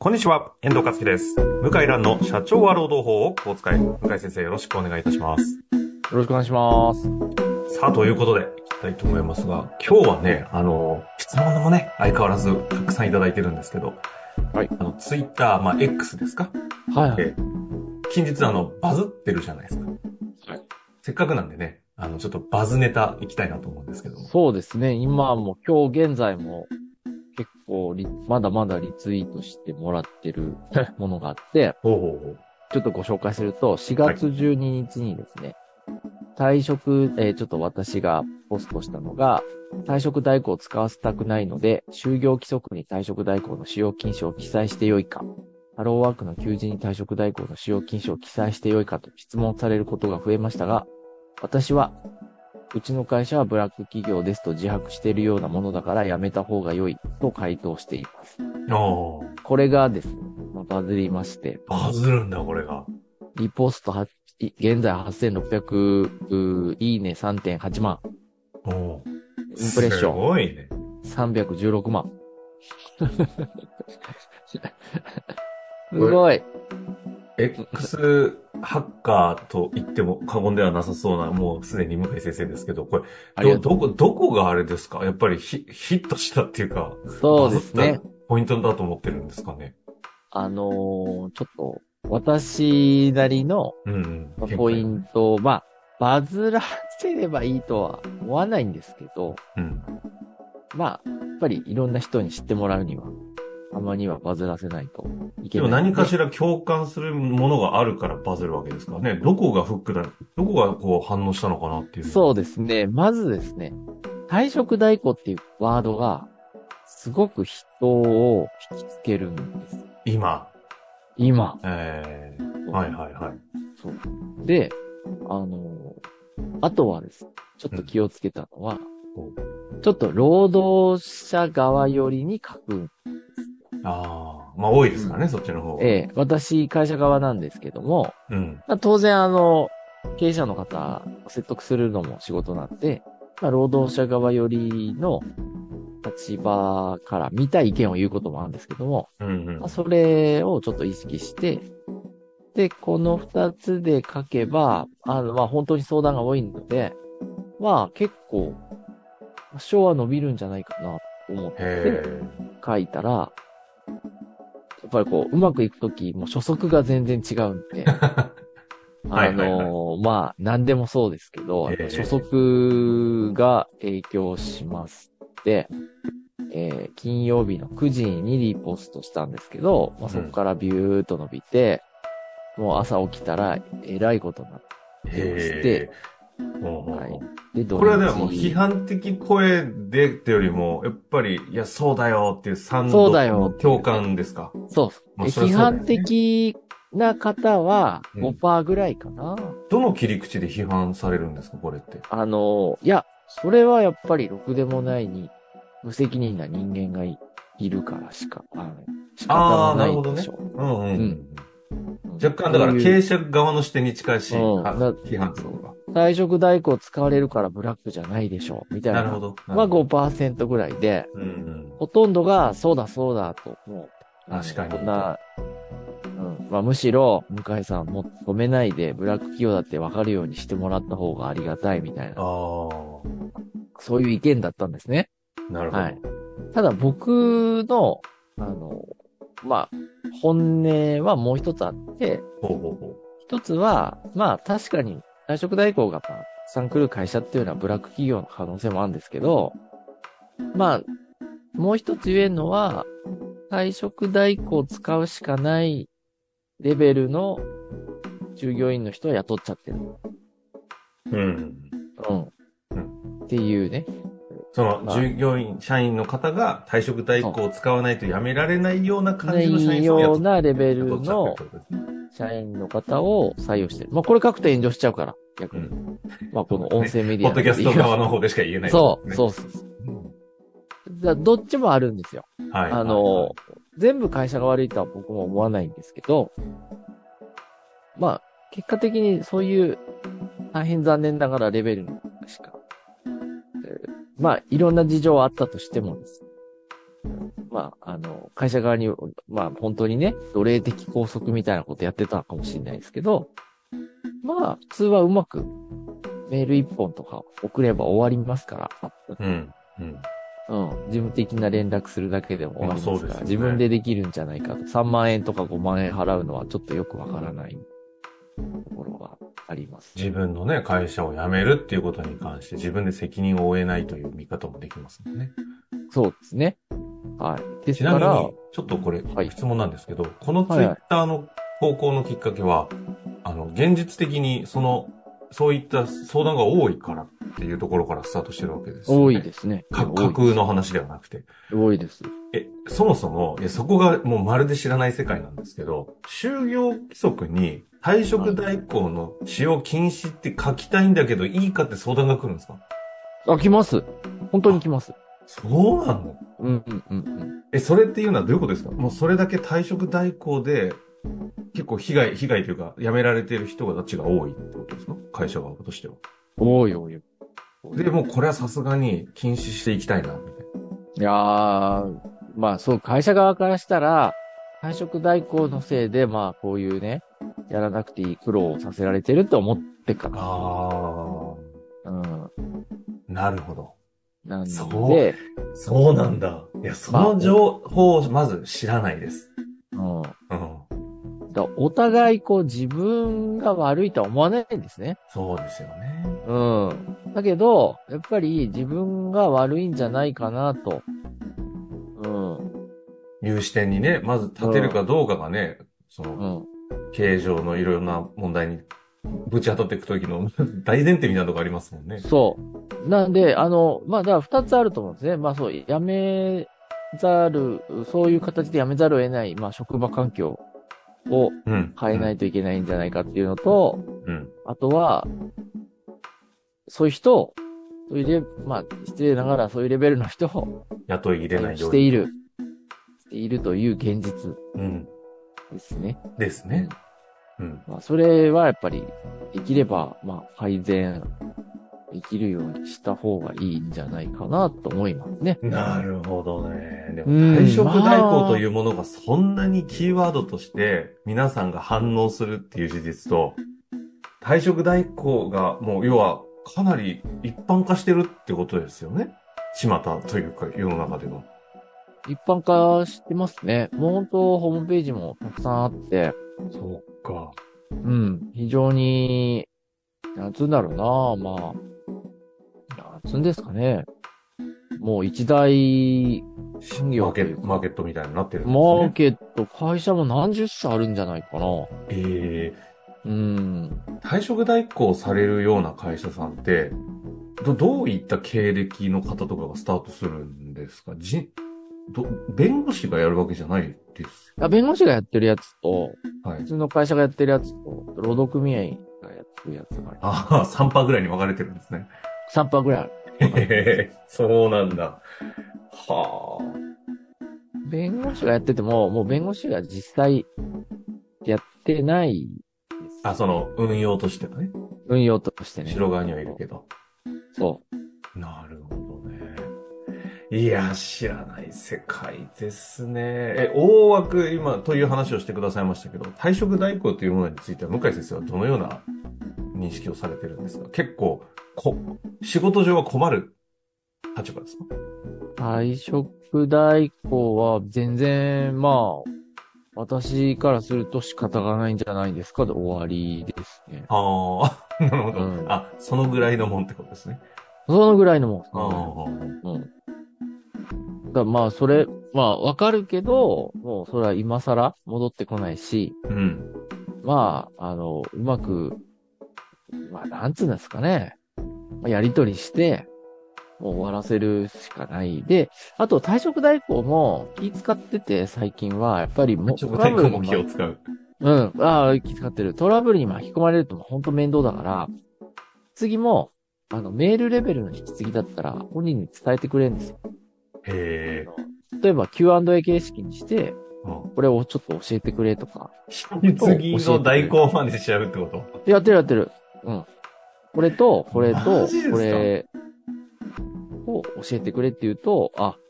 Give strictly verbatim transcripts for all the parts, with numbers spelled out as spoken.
こんにちは、遠藤和樹です。向井蘭の社長は労働法をお使い。向井先生よろしくお願いいたします。 よろしくお願いします。 さあ、ということで、いきたいと思いますが、今日はね、あの、質問もね、相変わらずたくさんいただいてるんですけど、 はい。 あの、ツイッター、まあ、X ですか？ はい、はい。 え近日あの、バズってるじゃないですか。 はい。 せっかくなんでね、あの、ちょっとバズネタいきたいなと思うんですけども。 そうですね。今も、今日現在も、結構リ、まだまだリツイートしてもらってるものがあって、 ほうほうほう。 ちょっとご紹介すると、4 はい。 月じゅうににちにですね、退職、えーちょっと私がポストしたのが、退職代行を使わせたくないので、就業規則に退職代行の使用禁止を記載してよいか、ハローワークの求人に退職代行の使用禁止を記載してよいかと質問されることが増えましたが、私は、うちの会社はブラック企業ですと自白しているようなものだからやめた方が良いと回答しています。 おー。 これがですね、まあバズりまして、 バズるんだ、これが。 リポストは、い現在はっせんろっぴゃくういいね さんてんはち 万、 おー。 インプレッシすョンごいね。 さんびゃくじゅうろくまん。すこれごい。 X ハッカーと言っても過言ではなさそうな、もうすでに向井先生ですけど、これ、ど、 ありがとう。 どこ、どこがあれですか？やっぱりヒ、ヒットしたっていうか、 そうバズったですね。 ポイントだと思ってるんですかね。 あのーちょっと、私なりのうんうん。 まあポイ見解をね。 ント、まあ、バズらせればいいとは思わないんですけど、 うん。 まあ、やっぱりいろんな人に知ってもらうには、たまにはバズらせないといでけないので、 も何かしら共感するものがあるからバズるわけですからね。どこがフックだ、どこがこう反応したのかなっていうのそうは。 ですね。まずですね、退職代行っていうワードが、すごく人を引きつけるんです。 今。 今。 えー、はいはいはい。 そう。で、あの、あとはですね、ちょっと気をつけたのは、 うん、 ちょっと労働者側寄りに書く。 ああ、まあ多いですからね、 うん。 そっちの方が。 ええ、私、会社側なんですけども、 うん。 まあ、当然、あの、経営者の方を説得するのも仕事なんで、まあ、労働者側寄りの立場から見た意見を言うこともあるんですけども、 うんうん。 まあ、それをちょっと意識して、で、この二つで書けば、あの、まあ、本当に相談が多いので、まあ、結構、多少は伸びるんじゃないかなと思ってへ書いたら、やっぱりこう、うまくいくとき、もう初速が全然違うんで、 ー。はあいはいはい。 のーまあ、何でもそうですけど、やっぱ初ええ、 速が影響しますで、えー金曜日のくじにリポストしたんですけど、まあ、そこうん。 からビューっと伸びて、もう朝起きたらえらいことになってましへえ。 て、 ほうほうはい。 ほう。 で、土これはでももう批日、 判的声でってよりも、やっぱり、いや、そうだよっていう賛そうだ同の共よっていうね。 感ですか？ そう。えまあ、そりゃ批判そうだよね。 的な方はうん。 ごパーセントぐらいかな。 どの切り口で批判されるんですか、これって。 あのーいや、それはやっぱりろくでもないに、無責任な人間がい、いるからしか、あの、仕方ああ、ながなるほどね。 いでしょうんうんうう。うん。 ん。 うん、 若干だから経そういう、 営者側の視点に近いし、 うん。 はな、 批判ってそう。 ことか。 退職代行使われるからブラックじゃないでしょう。みたいな。 なるほど、なまあるほど。 ごパーセントぐらいで、 うんうん。 ほとんどが、そうだそうだと、もう、あの、 確かにと。 こんな、うん。まあむしろ、向井さんも止めないで、ブラック企業だって分かるようにしてもらった方がありがたいみたいあな、 あ、 そういう意見だったんですね。 なるほど。 はい。ただ僕の、あの、まあ、本音はもう一つあって、 ほうほうほ一つは、まあ確かに退職代行がまあ、たくさん来る会社っていうのはブラック企業の可能性もあるんですけど、まあ、もう一つ言えるのは、退職代行を使うしかないレベルの従業員の人は雇っちゃってる。 う。うん。 うん。 うん。 っていうね。 そのまあ、 従業員、社員の方が退職代そ行を使わないと辞められないようなう。な感じの社員さんをいよう雇っ、 なレベ雇っちゃってるっルのてことですね。 社員の方を採用してる。まあこれ書くと炎上しちゃうから、逆に。 うん。 まあこのそうですね。 音声メディアポッドキャストなんで言います。 側の方でしか言えないってこそう、 とですね。 そうそうそう。だどっちもあるんですよ。 はい、はい、 あはの、全部会社が悪いとは僕も思わないんですけど、まあ、結果的にそういう大変残念ながらレベルのしか、えーまあ、いろんな事情はあったとしてもです。 まあ、あの、会社側に、まあ、本当にね、奴隷的拘束みたいなことやってたかもしれないですけど、まあ、普通はうまくメール一本とか送れば終わりますから、 うん。うん。 うん。事務的な連絡するだけでも終わりますから、 まあそうですよね自分でできるんじゃないかと。さんまん円とかごまん円払うのはちょっとよくわからないところがあります。 自分のね、会社を辞めるっていうことに関して自分で責任を負えないという見方もできますもんね。 そうですね。はい。ですちなみから、 に、ちょっとこれ、 はい質問なんですけど、このツイはいはいッターの投稿のきっかけは、あの、現実的にその、そういった相談が多いからっていうところからスタートしてるわけですよね。 多いですね。 か架空の話ではなくて。 多いです。 え、そもそも、いや、そこがもうまるで知らない世界なんですけど、就業規則に退職代行の使用禁止って書きたいんだけど、いいかって相談が来るんですか？ あ、来ます。本当に来ます。 そうなの？ うんうんうんうん。 え、それっていうのはどういうことですか？もうそれだけ退職代行で、結構被害、被害というか、辞められてる人たちが多いってことですか？会社側としては。 多い多い。 で、もうこれはさすがに禁止していきたいな、みたいいやー、まあそう、会社側からしたら、退職代行のせいで、まあこういうね、やらなくていい苦労をさせられてると思ってかな。 ら。 あうん。 あ、なるほど。 なんそうで、 そうなんだ。いや、その情報をまず知らないです。 うん。 うん。 だお互いこう自分が悪いとは思わないんですね。 そうですよね。 うん。だけど、やっぱり自分が悪いんじゃないかなと。うん。 いう視点にね、まず立てるかどうかがね、その、 うん。 経営上のいろいろな問題にぶち当たっていくときの大前提みたいなとこありますもんね。 そう。なんで、あの、まあ、だから二つあると思うんですね。まあそう、やめざる、そういう形でやめざるを得ない、まあ職場環境をうん。 変えないといけないんじゃないかっていうのと、 うん。 あとは、そういう人を、そういうレ、まあ、失礼ながらそういうレベルの人を雇い入れないように。 している、しているという現実うん。 ですね。 ですね。うん。 まあ、それはやっぱり、できれば、まあ、改善できるようにした方がいいんじゃないかなと思いますね。 なるほどね。でもうん退職代行というものがそんなにキーワードとして皆さんが反応するっていう事実と、退職代行がもう要はかなり一般化してるってことですよね。巷というか世の中では。 一般化してますね。もう本当、ホームページもたくさんあって、 そうか。 うん、非常に、なんつうんだろうな、まあ、なんつうんですかね。もう一大産業マーケというかマーケットみたいになってるんですマーね。 ケット、会社も何十社あるんじゃないかな。 えうん。 ー、退職代行されるような会社さんって、ど、どういった経歴の方とかがスタートするんですか？じ、ど、弁護士がやるわけじゃないですあ弁護士がやってるやつと、 はい普。通の会社がやってるやつと、労働組合がやってるやつがある。 ああ、さんパーグらいに分かれてるんですね。 さんパーぐらいある。 へへそうなんだ。は弁護士がやってても、もう弁護士が実際やってないです。 あ。あ、その、運用としてはね。 運用としてね。 後ろ側にはいるけど。 そなるほどね。いや、知らない世界ですね。え、大枠、今、という話をしてくださいましたけど、退職代行というものについては、向井先生はどのような認識をされてるんですか？結構、こ、仕事上は困る立場ですか？ う。退職代行は全然、まあ、私からすると仕方がないんじゃないですかで終わりですね。 ああ、なるほど、 うんあ、そのぐらいのもんってことですね。 そのぐらいのもん。 ああ、 うん。だまあ、それ、まあ、わかるけど、もう、それは今更戻ってこないし、 うん。 まあ、あの、うまく、まあ、なんつうんですかね。まあやりとりして、もう終わらせるしかない。で、あと、退職代行も気使ってて、最近は、やっぱりもう、 退職代行も気を使う。 うん。ああ、気遣ってる。トラブルに巻き込まれると本当面倒だから、次も、あの、メールレベルの引き継ぎだったら、本人に伝えてくれるんですよ。 へえ。 例えば キューアンドエー 形式にして、 うんこれをちょっと教えてくれとか。 引き継ぎの代行までしちゃうってことやってるやってる。うん。これと、これマとジです、かこれを教えてくれって言うと、あ、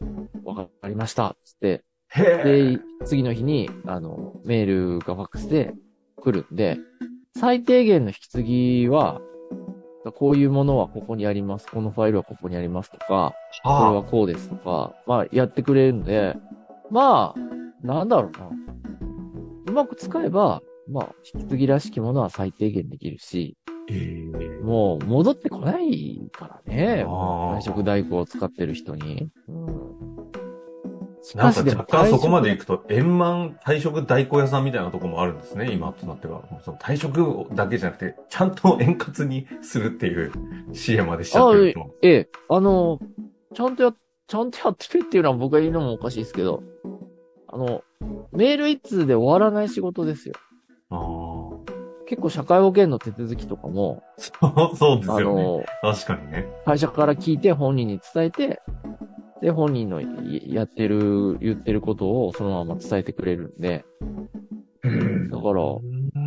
わかりました。つって、 へえ。 で、次の日に、あの、メールがファックスで来るんで、最低限の引き継ぎは、こういうものはここにあります。このファイルはここにありますとか、これははこうですとか、まあ、やってくれるんで、まあ、なんだろうな。うまく使えば、まあ、引き継ぎらしきものは最低限できるし、 あ。ええ。 もう戻ってこないからね。 あー退職代行を使ってる人に。うん、しなんかかしでも若干そこまで退行くと、円満退職代行屋さんみたいなところもあるんですね、今となっては。もうその退職だけじゃなくて、ちゃんと円滑にするっていう シーエム までしちゃってると。 職あ、ええ、あの、ちゃんとや、ちゃんとやってるっていうのは僕が言うのもおかしいですけど、あの、メール一通で終わらない仕事ですよ。 ああ。 結構社会保険の手続きとかも、 そう、そうですあよね。 の、 確かにね。 会社から聞いて本人に伝えて、で、本人のやってる、言ってることをそのまま伝えてくれるんで、だから、そう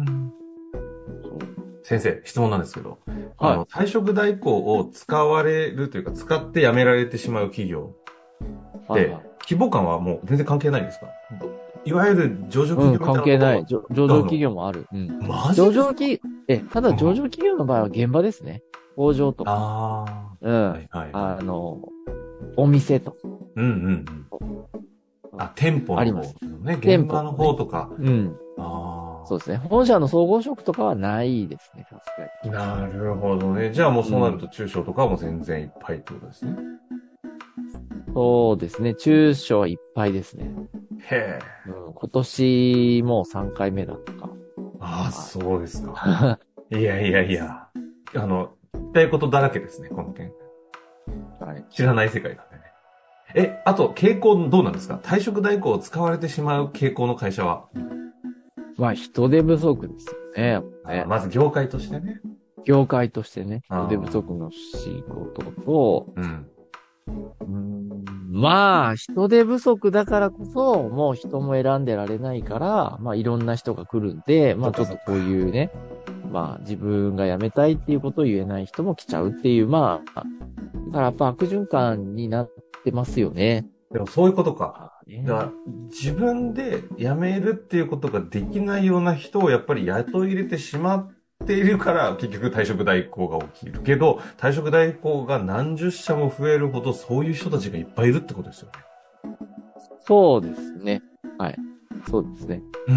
先生、質問なんですけど、あはの、退職代行を使われるというか、使って辞められてしまう企業い。はいで、 はい。 規模感はもう全然関係ないんですか？いわゆる上場うん、 企業みたいな関係ない。 とこ上上場企業もある。うん。 ろマジ上ですか？ 場企、え、ただ上場企業の場合は現場ですね。工場とか、 あうあ、はん。 いはいあはい。 の、お店とか。 うんうんうん。あ、店舗の方あります。 のね、 店舗現場の方とか。 うん。 あそうですね。本社の総合職とかはないですね、さすがに。 あ、なるほどね。じゃあもうそうなると中小とかはもう全然いっぱいってことですね。 そうですね。中小はいっぱいですね。 へえ。 うん、今年もうさんかいめだとか。 ああ、そうですか。いやいやいや。あの、言いたいことだらけですね、この件。 はい。 知らない世界なんでね。え、あと、傾向どうなんですか？退職代行を使われてしまう傾向の会社は。 まあ人手不足ですよね。やっぱねあまず業界としてね。 業界としてね、 あー人手不足の仕事と、 うん。 うーんまあ人手不足だからこそ、もう人も選んでられないから、まあいろんな人が来るんで、まあちょっとこういうね、まあ自分が辞めたいっていうことを言えない人も来ちゃうっていう、まあ、だからやっぱ悪循環になってますよね。 でもそういうことか。 あねだから自分で辞めるっていうことができないような人をやっぱり雇い入れてしまっているから結局退職代行が起きるけど、退職代行が何十社も増えるほどそういう人たちがいっぱいいるってことですよね。 そうですね。はい。そうですね。 うん。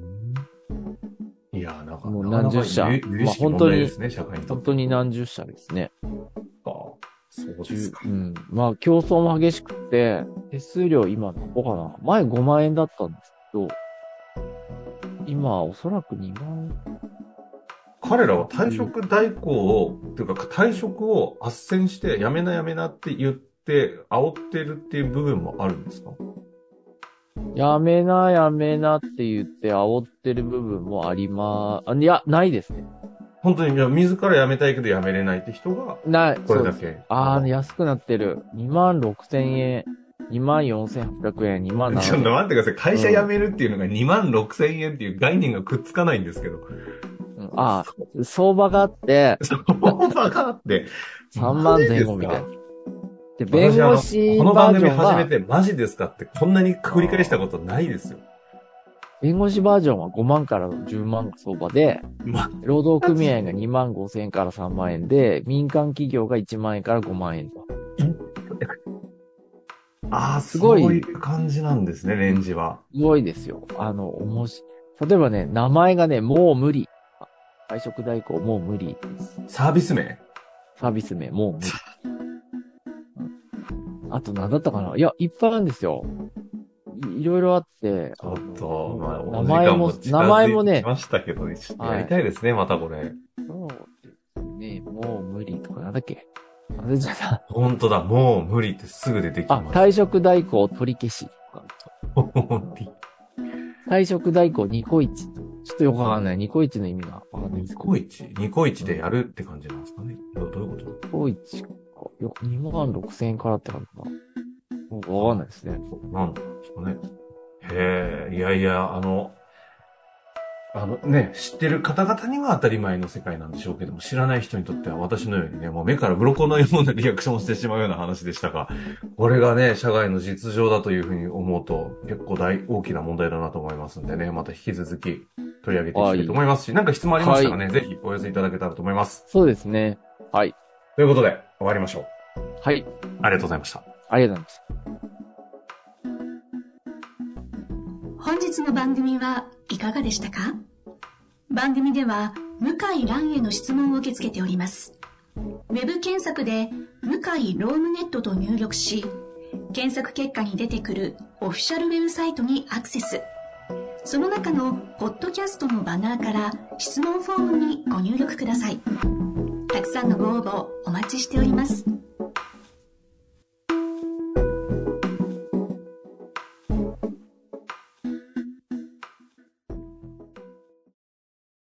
いや、なんか、 もうなかなか何十社有有意識まあ本当に問題ですね、社会にとって。 本当に何十社ですね。 あそうですか。 うん。まあ、競争も激しくて、手数料今何個かな前ごまん円だったんですけど、今おそらくにまん。 彼らは退職代行を、っていうか退職を斡旋してやめなやめなって言って煽ってるっていう部分もあるんですか？ やめな、やめなって言って煽ってる部分もありまー、あいや、ないですね。 本当に、いや、自ら辞めたいけど辞めれないって人が、 ない。 これだけ。 そうですああ、安くなってる。にまんろくせんえん、にまんよんせんはっぴゃくえん、にまんななせんちょっと待ってください。会社辞めるっていうのがにまんろくせんえんっていう概念がくっつかないんですけど。 うん、ああ、相場があって、 相場があって。 さんまんぜん後みたいな。で、 私弁護あの士この番組バージョンは、 始めてマジですかってこんなに繰り返したことないですよ。 弁護士バージョンはごまんからじゅうまんが相場で、 ま、 労働組合がにまんごせん円からさんまん円で、民間企業がいちまん円からごまん円と。 ああ、 すごいそういう感じなんですね、レンジは。 すごいですよ。あの、おもし、例えばね、名前がね、もう無理。退職代行もう無理です。 サービス名サービス名もう無理。うん、あと何だったかないや、いっぱいあるんですよ。い、いろいろあって、 ちょっと、まあ、 名前も、名前もね、 来ましたけどね、ちょっとやりたいですね、はい、またこれ。 そうですね、もう無理とかなんだっけ忘れちゃった。 本当だ、もう無理ってすぐ出てきます。 あ、退職代行取り消しとか。退職代行ニコイチ。ちょっとよくわかんない。ニコイチの意味がわかんないですけど。 ニコイチニコイチでやるって感じなんですかね。どういうことニコイチか。よ、にまんろくせん円からって感じかな。わかんないですね。 なんですかね。へえ、いやいや、あの、 あのね、知ってる方々には当たり前の世界なんでしょうけども、知らない人にとっては私のようにね、もう目から鱗のようなリアクションをしてしまうような話でしたが、これがね、社外の実情だというふうに思うと、結構大、大きな問題だなと思いますんでね、また引き続き取り上げていきたいと思いますし、なんか質問ありましたらね、はい、ぜひお寄せいただけたらと思います。 そうですね。はい。 ということで、終わりましょう。 はい。 ありがとうございました。 ありがとうございました。 本日の番組はいかがでしたか？番組では向井蘭への質問を受け付けております。ウェブ検索で向井ロームネットと入力し、検索結果に出てくるオフィシャルウェブサイトにアクセス。その中のポッドキャストのバナーから質問フォームにご入力ください。たくさんのご応募お待ちしております。